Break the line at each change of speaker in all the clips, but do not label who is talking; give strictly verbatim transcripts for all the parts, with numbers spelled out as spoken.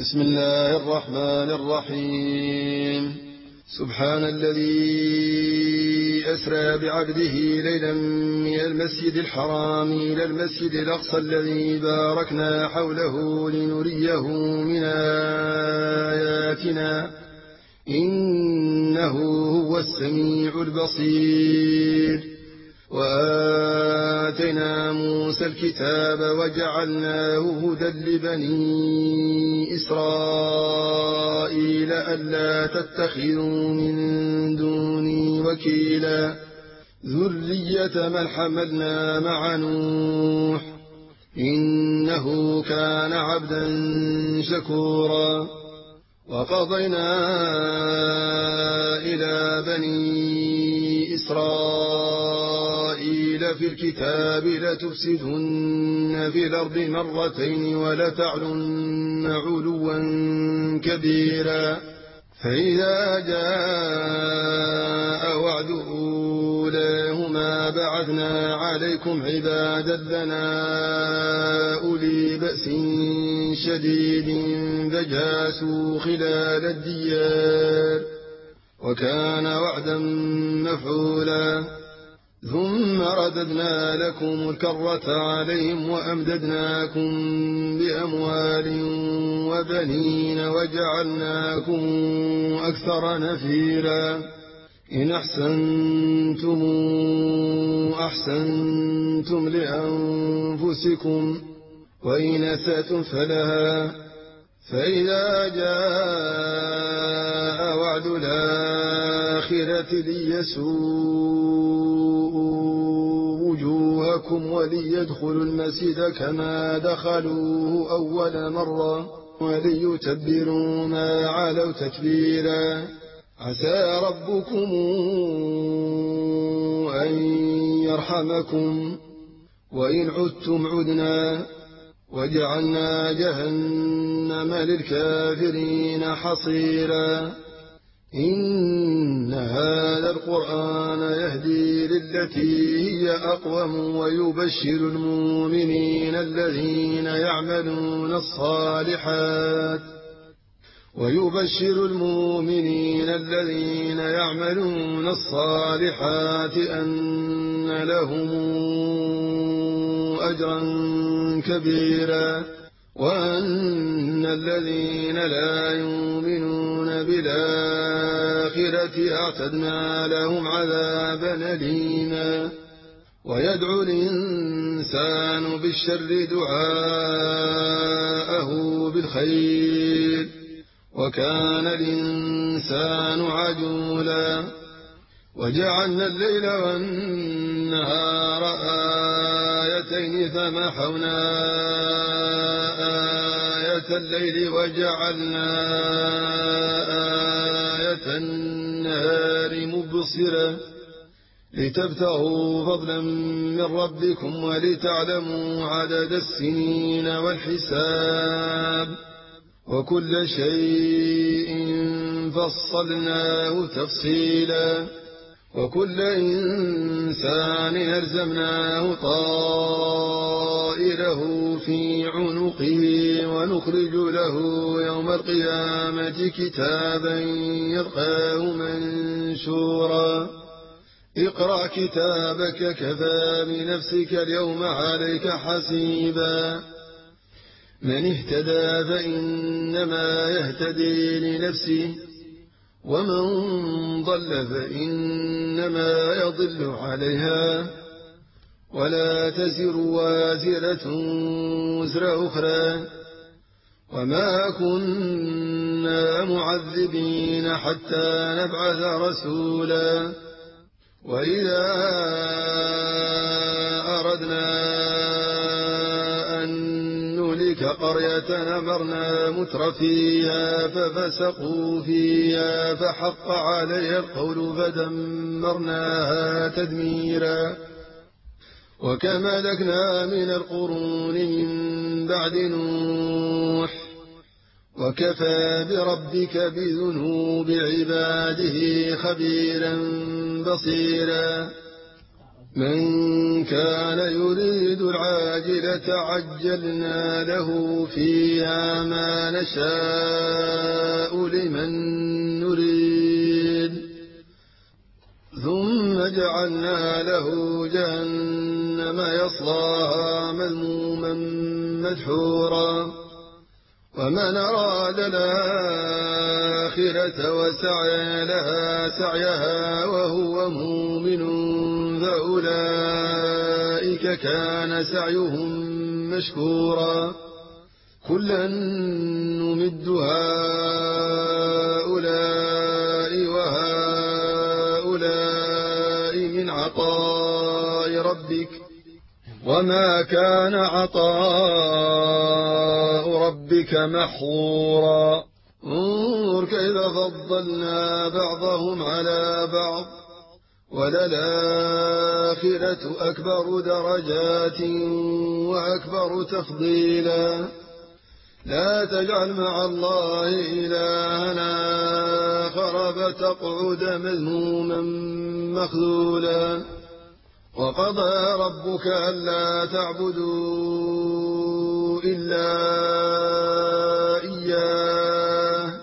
بسم الله الرحمن الرحيم. سبحان الذي أسرى بعبده ليلا من المسجد الحرام إلى المسجد الأقصى الذي باركنا حوله لنريه من آياتنا إنه هو السميع البصير. وآتينا موسى الكتاب وجعلناه هدى لبني إسرائيل ألا تتخذوا من دوني وكيلا ذرية من حملنا مع نوح إنه كان عبدا شكورا. وقضينا إلى بني إسرائيل في الكتاب لتفسدن في الأرض مرتين ولتعلن علوا كبيرا. فإذا جاء وعد أولاهما بعثنا عليكم عبادا لنا أولي بأس شديد فجاسوا خلال الديار وكان وعدا مفعولا. ثم رددنا لكم الكرة عليهم وأمددناكم بأموال وبنين وجعلناكم أكثر نفيرا. إن أحسنتم أحسنتم لأنفسكم وإن أسأتم فلها. فإذا جاء وعد الآخرة ليسوءوا وجوهكم وليدخلوا المسجد كما دخلوه أول مرة وليتبروا ما علوا تتبيرا. عسى ربكم أن يرحمكم وإن عدتم عدنا وجعلنا جهنم للكافرين حصيرا. إن هذا القرآن يهدي للتي هي أقوم ويبشر المؤمنين الذين يعملون الصالحات ويبشر المؤمنين الذين يعملون الصالحات أن لهم أجرا كبيرا وأن الذين لا يؤمنون بالآخرة أعتدنا لهم عذابا أليما. ويدعو الإنسان بالشر دعاءه بالخير وكان الإنسان عجولا. وجعلنا الليل والنهار آيتين فمحونا آية الليل وجعلنا آية النهار مبصرة لتبتغوا فضلا من ربكم ولتعلموا عدد السنين والحساب وكل شيء فصلناه تفصيلا. وكل إنسان ألزمناه طائره في عنقه ونخرج له يوم القيامة كتابا يلقاه منشورا. اقرأ كتابك كفى بنفسك اليوم عليك حسيبا. من اهتدى فإنما يهتدي لنفسه ومن ضل فإنما يضل عليها ولا تزر وازرة وزر أخرى وما كنا معذبين حتى نبعث رسولا. وإذا أردنا قرية أمرنا متر فيها ففسقوا فيها فحق عليها القول فدمرناها تدميرا. وكم أهلكنا من القرون من بعد نوح وكفى بربك بذنوب عباده خبيرا بصيرا. من كان يريد العاجلة عجلنا له فيها ما نشاء لمن نريد ثم جعلنا له جهنم يصلاها مذموما مدحورا ومن أراد الآخرة وسعى لها سعيها وهو مؤمن فأولئك كان سعيهم مشكورا كلا نمد هؤلاء وهؤلاء من عطاء ربك وما كان عطاء ربك محظورا انظر كيف فضلنا بعضهم على بعض وللآخرة أكبر درجات وأكبر تفضيلا لا تجعل مع الله إلهنا آخر فتقعد مذموما مخذولا وقضى ربك ألا تعبدوا إلا إياه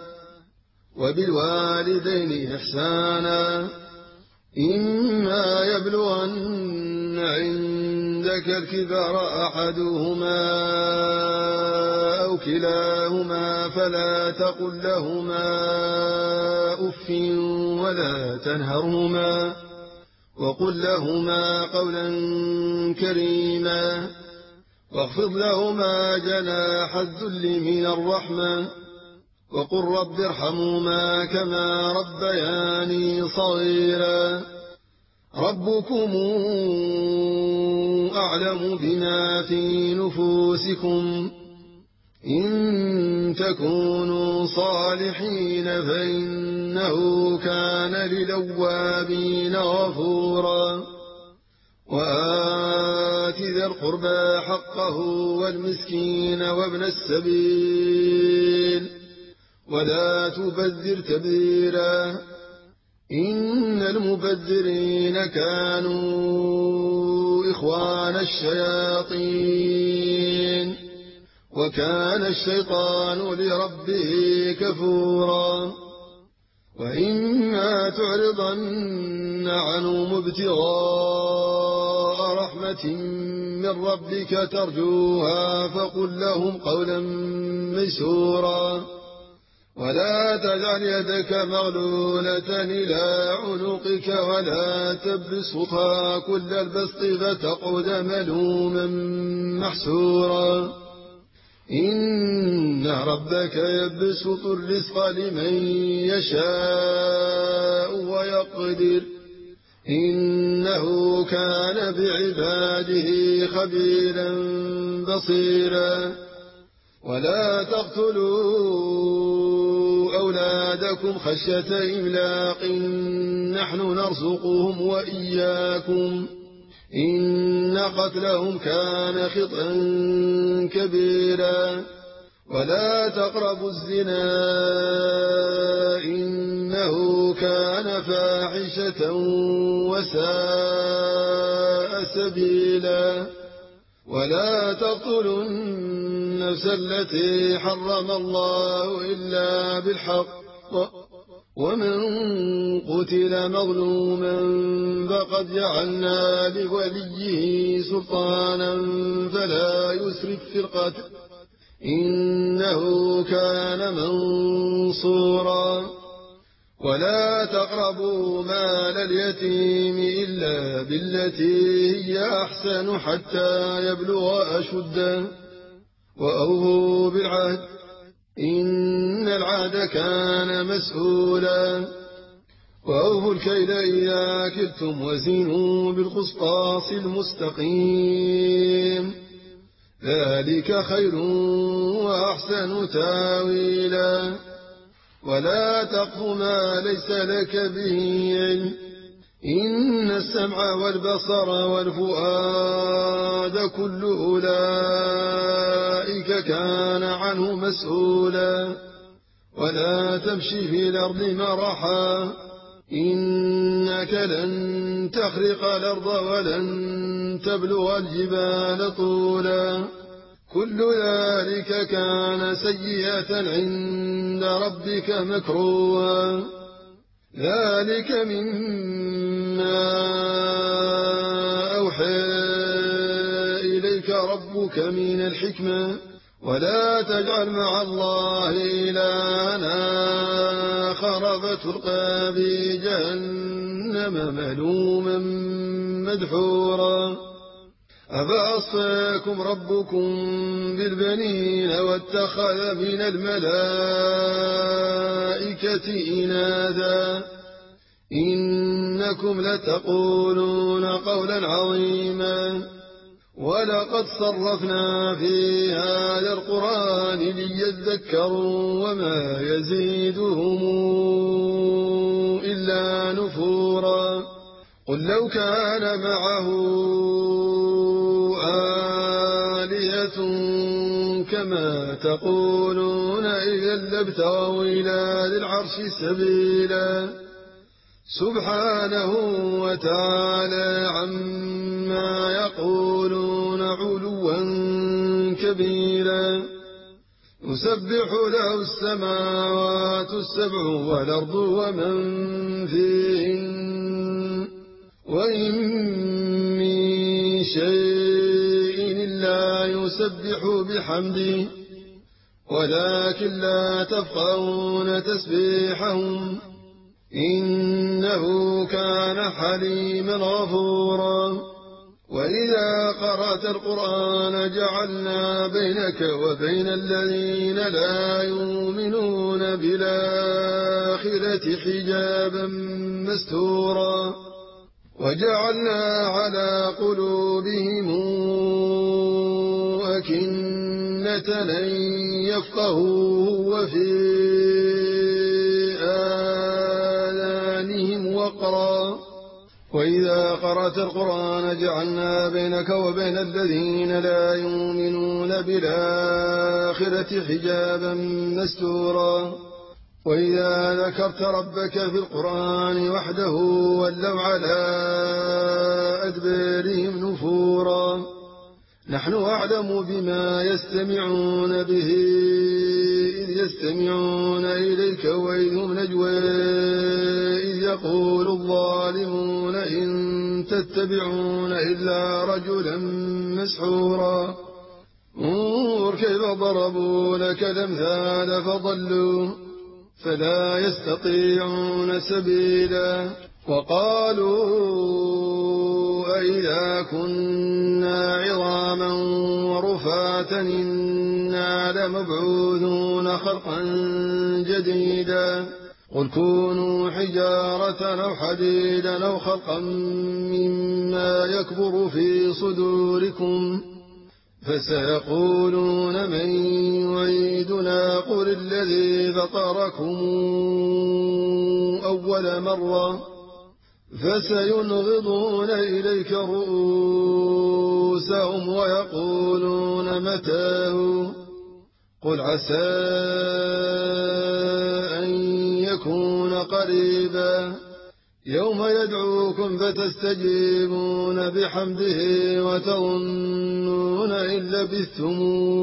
وبالوالدين إحسانا إما يبلغن عندك الكبر أحدهما أو كلاهما فلا تقل لهما أف ولا تنهرهما وقل لهما قولا كريما واخفض لهما جناح الذل من الرحمة وقل رب ارحمهما كما ربياني صغيرا ربكم أعلم بما في نفوسكم إن تكونوا صالحين فإنه كان للأوابين غفورا وآت ذا القربى حقه والمسكين وابن السبيل ولا تبذر تبذيرا إن المبذرين كانوا إخوان الشياطين وكان الشيطان لربه كفورا وإما تعرضن عنهم ابتغاء رحمة من ربك ترجوها فقل لهم قولا ميسورا ولا تجعل يدك مغلولة إلى عنقك ولا تبسطها كل البسط فتقعد ملوما محسورا إن ربك يبسط الرزق لمن يشاء ويقدر إنه كان بعباده خبيرا بصيرا ولا تقتلوا أولادكم خشية إملاق نحن نرزقهم وإياكم إن قتلهم كان خطأ كبيرا ولا تقربوا الزنا إنه كان فاحشة وساء سبيلا ولا تقتلوا النفس التي حرم الله إلا بالحق ومن قتل مظلوما فقد جعلنا لوليه سلطانا فلا يسرف في القتل إنه كان منصورا ولا تقربوا مال اليتيم إلا بالتي هي أحسن حتى يبلغ أشده وأوفوا بالعهد إن العهد كان مسؤولا وأوفوا الكيل إذا كلتم وزنوا بالقسطاس المستقيم ذلك خير وأحسن تاويلا ولا تقف ما ليس لك به علم إن السمع والبصر والفؤاد كل أولئك كان عنه مسؤولا ولا تمشي في الأرض مرحا إنك لن تخرق الأرض ولن تبلغ الجبال طولا كل ذلك كان سيئة عند ربك مكروها ذلك مما أوحى إليك ربك من الحكمة ولا تجعل مع الله إلها آخر فتلقى في جهنم ملوما مدحورا أفأصفاكم ربكم بالبنين واتخذ من الملائكة إناثا إنكم لتقولون قولا عظيما ولقد صرفنا في هذا القرآن ليذكروا وما يزيدهم إلا نفورا قل لو كان معه آلهة كما تقولون إذا لابتغوا إلى ذي العرش سبيلا سبحانه وتعالى عما يقولون علوا كبيرا يسبح له السماوات السبع والأرض ومن فيهن وإن من شيء إلا يسبح بحمده ولكن لا تفقهون تسبيحهم إنه كان حليما غفورا وإذا قرأت القرآن جعلنا بينك وبين الذين لا يؤمنون بالآخرة حجابا مستورا وجعلنا على قلوبهم أكنة أن يفقهوه وفي آذانهم وقرا وإذا قرأت القرآن جعلنا بينك وبين الذين لا يؤمنون بالآخرة حجابا مستورا وإذا ذكرت ربك في القرآن وحده ولوا على أدبارهم نفورا نحن أعلم بما يستمعون به إذ يستمعون إليك وإذ هم نجوى إذ يقول الظالمون إن تتبعون إلا رجلا مسحورا انظر كيف ضربوا لك الأمثال فضلوا فلا يستطيعون سبيلا وقالوا أئذا كنا عظاما ورفاتا إنا لمبعوثون خلقا جديدا قل كونوا حجارة أو حديدا أو خلقا مما يكبر في صدوركم فسيقولون من يعيدنا قل الذي فطركم أول مرة فسينغضون إليك رؤوسهم ويقولون متاه قل عسى أن يكون قريبا يوم يدعوكم فتستجيبون بحمده وتظنون إن لبثتم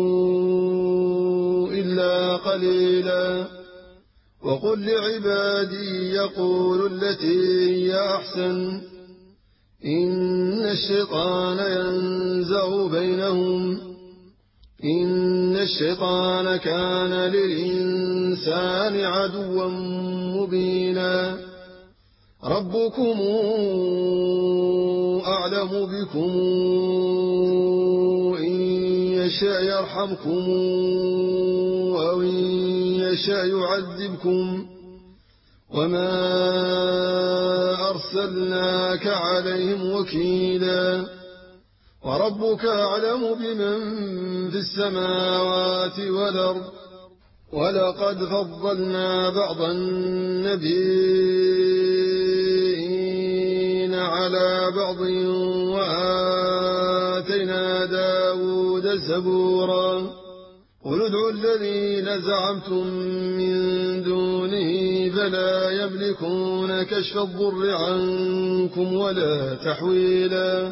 إلا قليلا وقل لعبادي يقولوا التي هي أحسن إن الشيطان ينزغ بينهم إن الشيطان كان للإنسان عدوا مبينا ربكم أعلم بكم إن يشاء يرحمكم أو إن يشاء يعذبكم وما أرسلناك عليهم وكيلا وربك أعلم بمن في السماوات والأرض ولقد فضلنا بعض النبيين على بعض وآتينا داود زبورا قل ادعوا الذين زعمتم من دونه فلا يملكون كشف الضر عنكم ولا تحويلا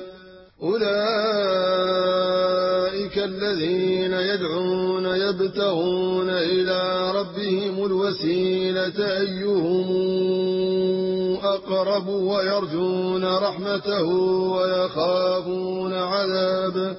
أولئك الذين يدعون يبتغون إلى ربهم الوسيلة أيهم أقرب ويرجون رحمته ويخافون عذابه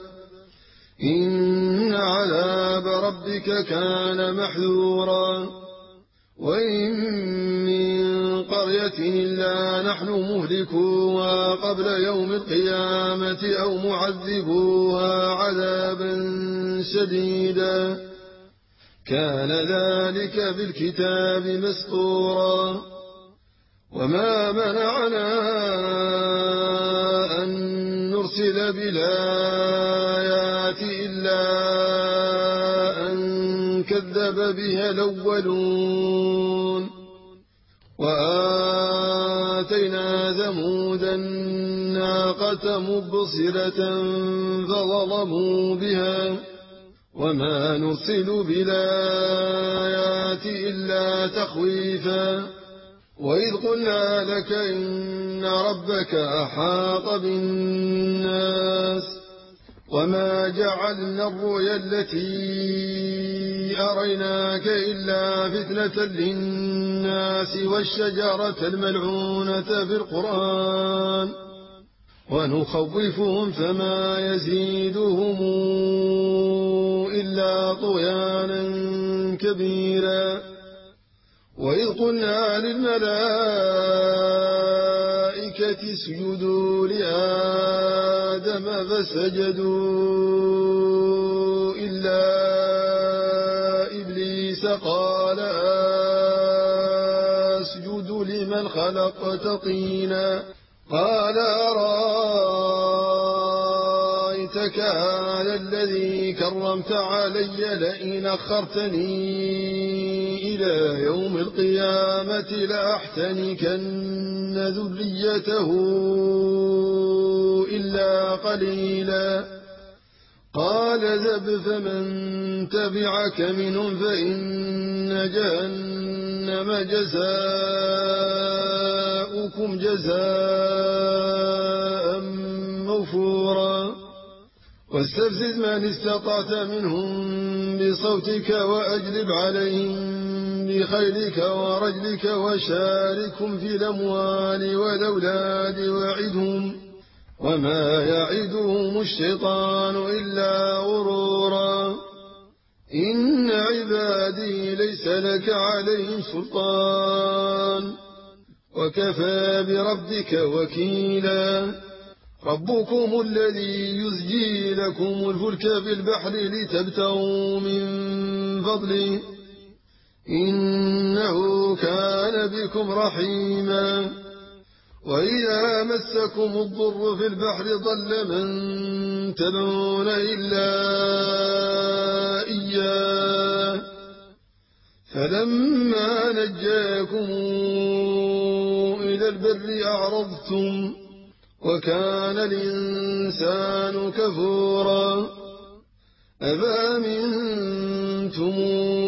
إن عذاب ربك كان محذورا وإن من قرية إلا نحن مهلكوها قبل يوم القيامة أو معذبوها عذابا شديدا كان ذلك في الكتاب مسطورا وما منعنا أن نرسل بالآيات إلا أن كذب بها الأولون وآتينا ثمود الناقة مبصرة فظلموا بها وما نرسل بالآيات إلا تخويفا وإذ قلنا لك إن ربك أحاط بالناس وما جعلنا الرؤيا التي أريناك إلا فتنة للناس والشجرة الملعونة في القرآن ونخوفهم فما يزيدهم إلا طغيانا كبيرا وإذ قلنا للملائكة اسجدوا لآدم فسجدوا إلا إبليس قال أسجد لمن خلقت طينا قال أرأيتك هذا الذي كرمت علي لئن أخرتني إلى يوم القيامة لأحتنكن ذريته إلا قليلا قال ذب فمن تبعك منهم فإن جهنم جزاؤكم جزاء موفورا واستفزز من استطعت منهم بصوتك وأجلب عليهم بخيلك ورجلك وشاركهم في الأموال والأولاد وعدهم وما يعدهم الشيطان إلا غرورا إن عبادي ليس لك عليهم سلطان وكفى بربك وكيلا ربكم الذي يزجي لكم الفلك في البحر لتبتغوا من فضله إنه كان بكم رحيما وإذا مسكم الضر في البحر ضل من تدعون إلا إياه فلما نجاكم إلى البر أعرضتم وكان الإنسان كفورا أفأمنتم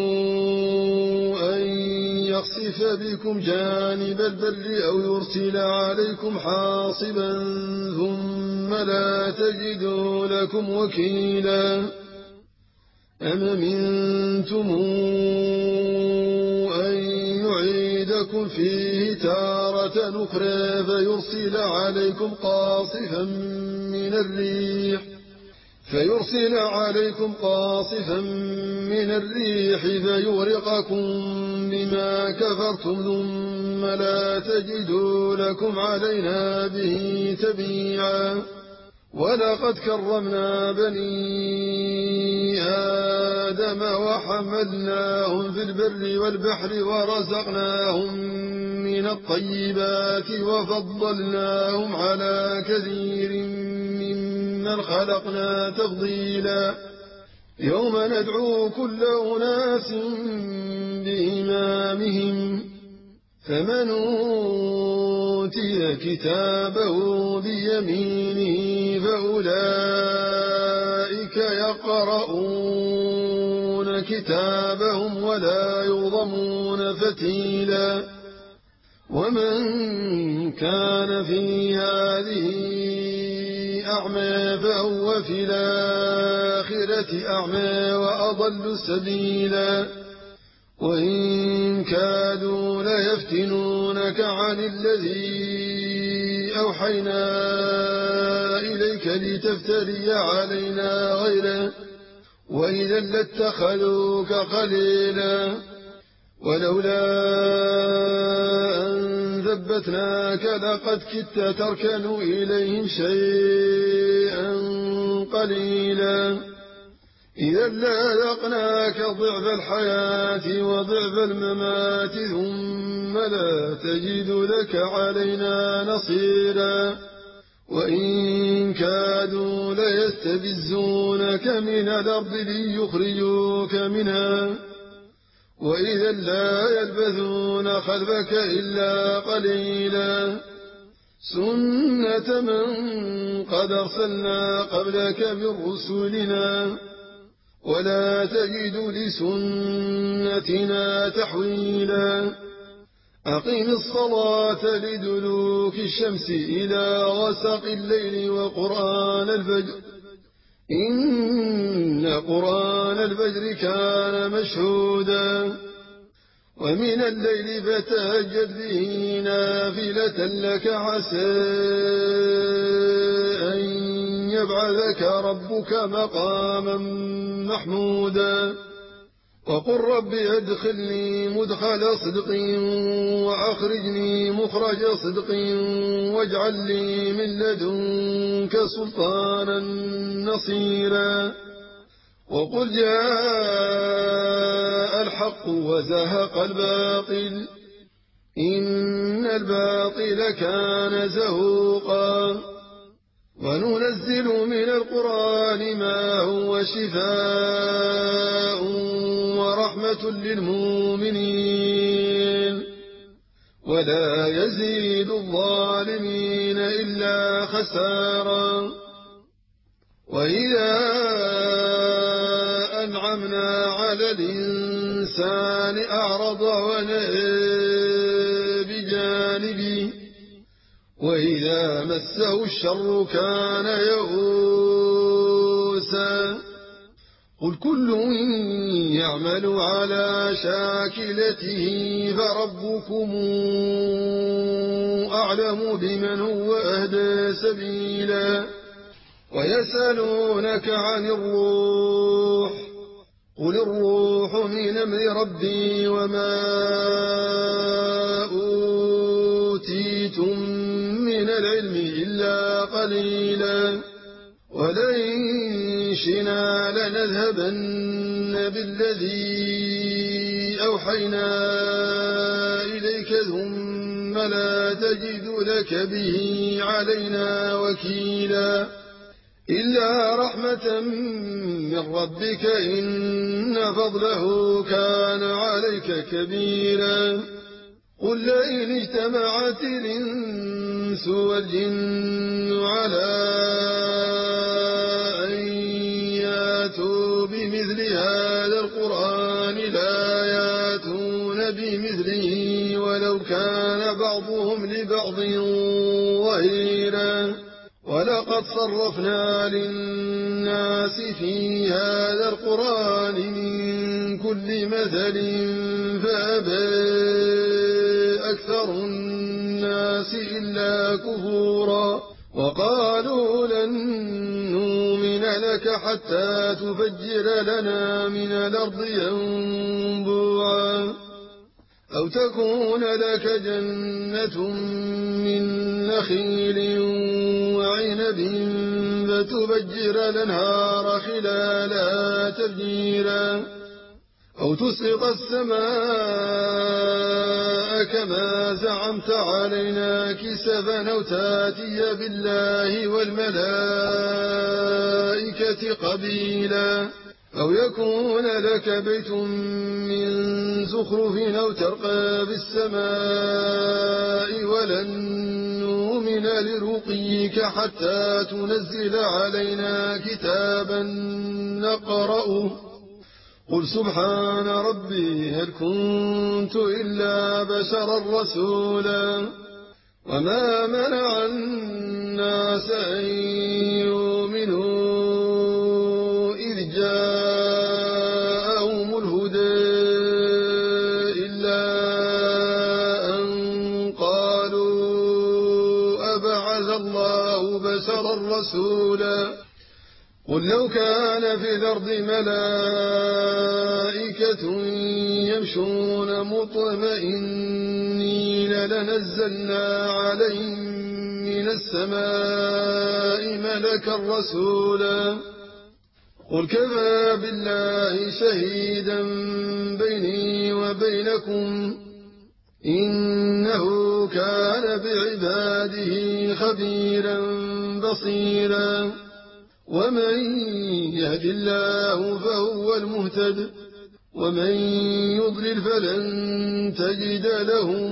أن يخسف بكم جانب البر أو يرسل عليكم حاصبا ثم لا تجدوا لكم وكيلا أم أمنتم أن يعيدكم فيه تارة أخرى فيرسل عليكم قاصفا من الريح فيرسل عليكم قاصفا من الريح فيغرقكم بما كفرتم ثم لا تجدوا لكم علينا به تبيعا ولقد كرمنا بني آدم وحملناهم في البر والبحر ورزقناهم من الطيبات وفضلناهم على كثير ممن خلقنا تفضيلا يوم ندعو كل أناس بإمامهم فمن أوتي كتابه بيمينه فأولئك يقرؤون كتابهم ولا يظلمون فتيلا ومن كان في هذه أعمى فهو في الآخرة أعمى وأضل سبيلا وإن كادوا ليفتنونك عن الذي أوحينا إليك لتفتري علينا غيره وإذا لاتخذوك خليلا ولولا أن ثبتناك لقد كدت تركن إليهم شيئا قليلا إذا لأذقناك ضعف الحياة وضعف الممات ثم لا تجد لك علينا نصيرا وإن كادوا ليستفزونك من الأرض ليخرجوك منها وإذا لا يلبثون خلفك إلا قليلا سنة من قد أرسلنا قبلك من رسلنا ولا تجد لسنتنا تحويلا أقم الصلاة لدلوك الشمس إلى غسق الليل وقرآن الفجر إن قرآن الفجر كان مشهودا ومن الليل فتهجد به نافلة لك عسى أن يبعثك ربك مقاما محمودا وقل رب أدخلني مدخل صدق وأخرجني مخرج صدق واجعل لي من لدنك سلطانا نصيرا وقل جاء الحق وزهق الباطل إن الباطل كان زهوقا وننزل من القرآن ما هو شفاء ورحمة للمؤمنين ولا يزيد الظالمين إلا خسارا وإذا أنعمنا على الإنسان أعرض ونأى بجانبه وإذا مسه الشر كان يئوسا قل كل يعمل على شاكلته فربكم أعلم بمن هو أهدى سبيلا ويسألونك عن الروح قل الروح من أمر ربي وما أوتيتم من العلم إلا قليلا ولئن شئنا لنذهبن بالذي أوحينا إليك ثم لا تجد لك به علينا وكيلا إلا رحمة من ربك إن فضله كان عليك كبيرا قل لئن اجتمعت الإنس والجن على أن ياتوا بمثل هذا القرآن لا ياتون بمثله ولو كان بعضهم لبعض ظهيرا ولقد صرفنا للناس في هذا القرآن من كل مثل فأبى أكثر الناس إلا كفورا وقالوا لن نؤمن لك حتى تفجر لنا من الأرض ينبوعا أو تكون لك جنة من نخيل وعنب فتفجر الأنهار خلالها تفجيرا أو تسقط السماء كما زعمت علينا كسفا أو تاتي بالله والملائكة قبيلا أو يكون لك بيت من زخرف أو ترقى في السماء ولن نؤمن لرقيك حتى تنزل علينا كتابا نقرأه قل سبحان ربي هل كنت إلا بشرا رسولا وما منع الناس أن يؤمنوا إذ جاءهم الهدى إلا أن قالوا أبعث الله بشرا رسولا قل لو كان في الأرض ملائكة يمشون مطمئنين لنزلنا عليهم من السماء ملكا رسولا قل كفى بالله شهيدا بيني وبينكم إنه كان بعباده خبيرا بصيرا ومن يهد الله فهو المهتد ومن يضلل فلن تجد لهم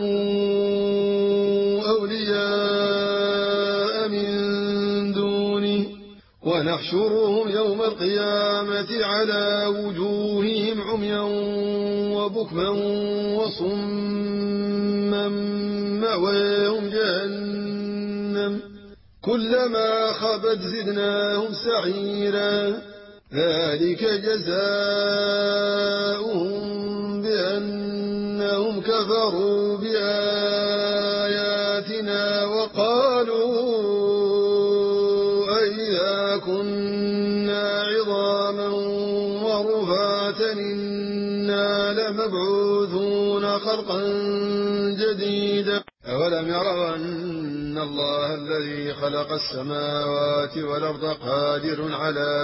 أولياء من دونه ونحشرهم يوم القيامة على وجوههم عميا وبكما وصما مأواهم جهنم كلما خبت زدناهم سعيرا ذلك جزاؤهم بأنهم كفروا بآياتنا وقالوا أئذا كنا عظاما ورفاتا إنا لمبعوثون خلقا جديدا أولم يروا أن الله الذي خلق السماوات والأرض قادر على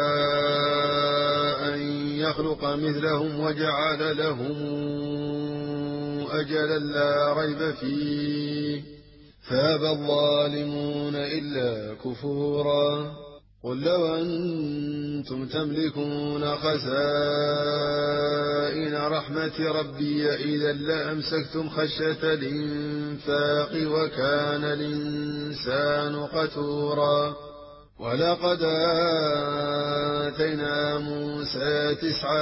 أن يخلق مثلهم وجعل لهم أجلا لا ريب فيه فأبى الظالمون إلا كفورا قل لو أنتم تملكون خزائن رحمة ربي إذا لأمسكتم خشية الإنفاق وكان الإنسان قتورا ولقد آتينا موسى تسع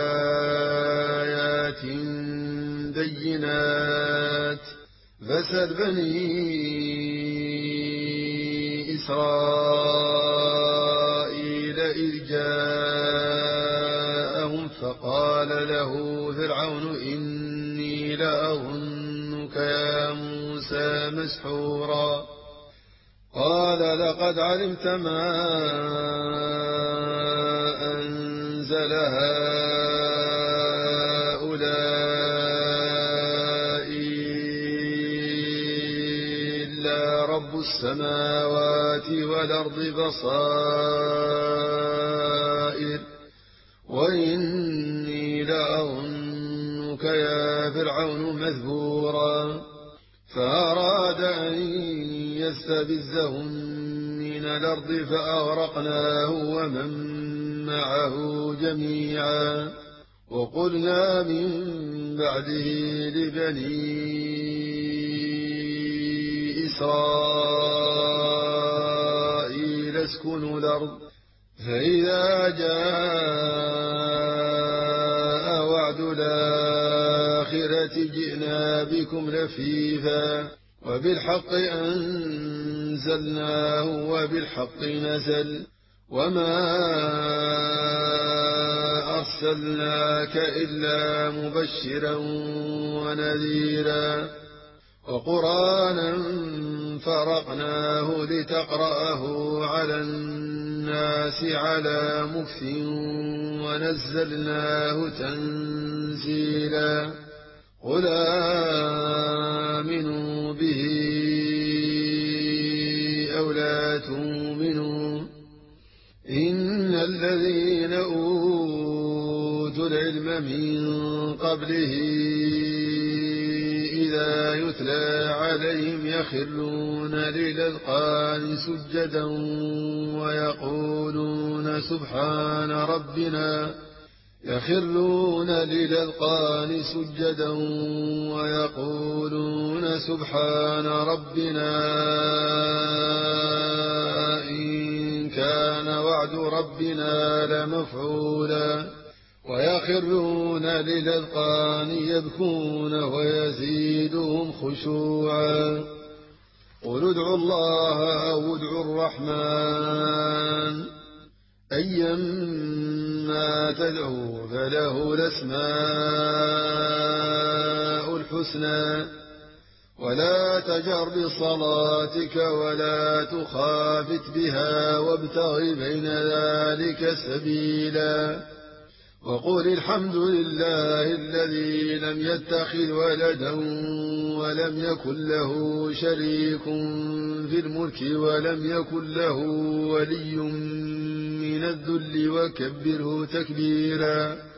آيات بينات فاسأل بني إسرائيل إذ جاءهم فقال له فرعون إني لأظنك يا موسى مسحورا قال لقد علمت ما أنزل هؤلاء إلا رب السماوات والأرض بصائر وإني لأظنك يا فرعون مذبورا فأراد أن يستفزهم من الأرض فأغرقناه ومن معه جميعا وقلنا من بعده لبني إسرائيل اسكنوا الأرض فإذا جاء وعد الآخرة جئنا بكم لفيفا وبالحق أنزلناه وبالحق نزل وما أرسلناك إلا مبشرا ونذيرا وقرآنا فرقناه لتقرأه على الناس على مكث ونزلناه تنزيلا قل آمنوا به أو لا تؤمنوا إن الذين أوتوا العلم من قبله إذا يتلى عليهم يخرون للأذقان سجدا ويقولون سبحان ربنا يخرون للأذقان سجدا ويقولون سبحان ربنا إن كان وعد ربنا لمفعولا ويخرون للأذقان يبكون ويزيدهم خشوعا. قل ادعوا الله أو ادعوا الرحمن أيما تدعوا فله الأسماء الحسنى. ولا تجر بصلاتك ولا تخافت بها وابتغ بين ذلك سبيلا. وقل الحمد لله الذي لم يتخذ ولدا ولم يكن له شريك في الملك ولم يكن له ولي من الذل وكبره تكبيرا.